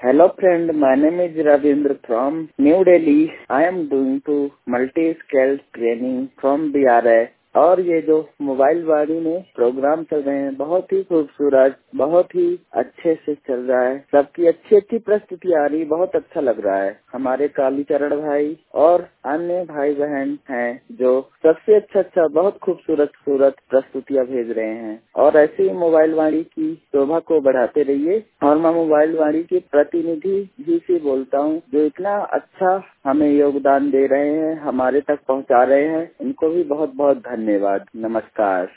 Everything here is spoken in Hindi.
Hello friend, my name is Ravindra from New Delhi. I am doing to multi-scale training from BRI. और ये जो मोबाइल वाणी में प्रोग्राम चल रहे हैं बहुत ही खूबसूरत, बहुत ही अच्छे से चल रहा है। सबकी अच्छी अच्छी प्रस्तुति आ रही, बहुत अच्छा लग रहा है। हमारे कालीचरण भाई और अन्य भाई बहन हैं जो सबसे अच्छा बहुत खूबसूरत प्रस्तुतियां भेज रहे हैं और ऐसे ही मोबाइल वाणी की शोभा को बढ़ाते रहिए। और मैं मोबाइल वाणी के प्रतिनिधि जी से बोलता हूँ जो इतना अच्छा हमें योगदान दे रहे हैं, हमारे तक पहुँचा रहे हैं, इनको भी बहुत बहुत धन्यवाद। नमस्कार।